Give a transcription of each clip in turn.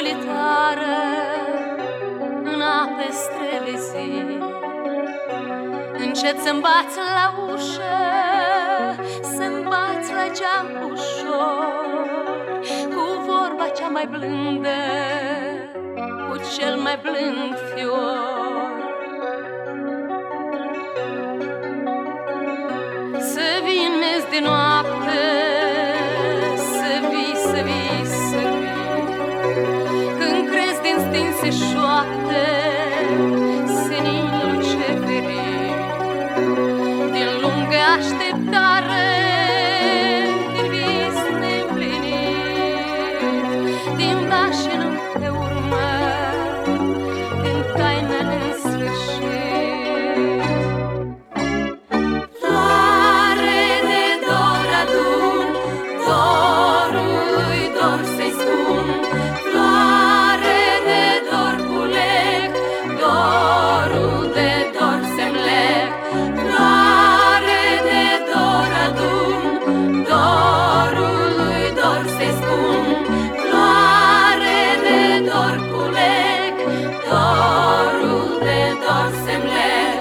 solitară în ape străvezii, încet să-mi bați la ușă, să-mi bați la geam ușor, cu vorba cea mai blândă, cu cel mai blând fior. Să vinezi de noapte, să vii, să vii, să vii, când crezi din stinse șoapte senin luceferii, din lungă așteptare, din vis neîmplinit, din da și nu pe urmă, din taină nesfârșit. Floare de dor adun, dorului dor să-i spun, floare de dor culeg, dorul de dor să-mi leg. Floare de dor adun, dorului dor să-i spun, floare de dor culeg, dorul de dor să-mi leg.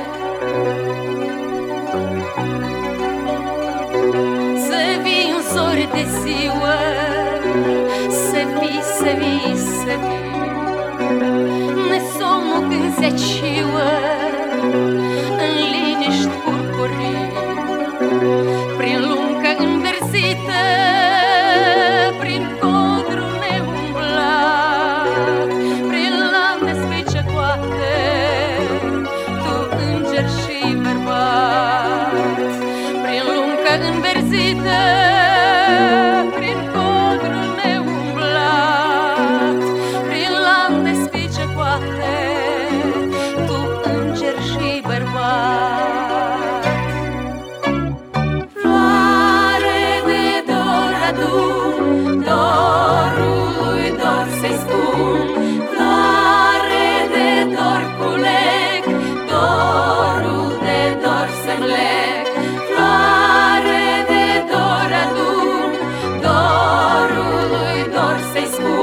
Să vii în zori de ziua, să vii, să vii, să vii, nesomnul când se aciuă, în liniști purpurii, prin lunga înverzită, prin codru neumblat, prin lande sfârșicoate, tu înger și bărbat, prin lunga înverzită, prin codru neumblat, prin lande sfârșicoate, tu înger și bărbat. Floare de dor adun, dorului dor să-i spun, floare de dor culeg, dorul de dor să-mi leg. Floare de dor adun, dorului dor să-i spun,